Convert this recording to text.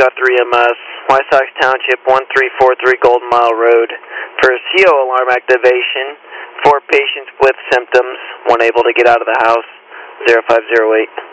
3MS, White Sox Township, 1343 Golden Mile Road. For CO alarm activation, 4 patients with symptoms, 1 able to get out of the house, 0508.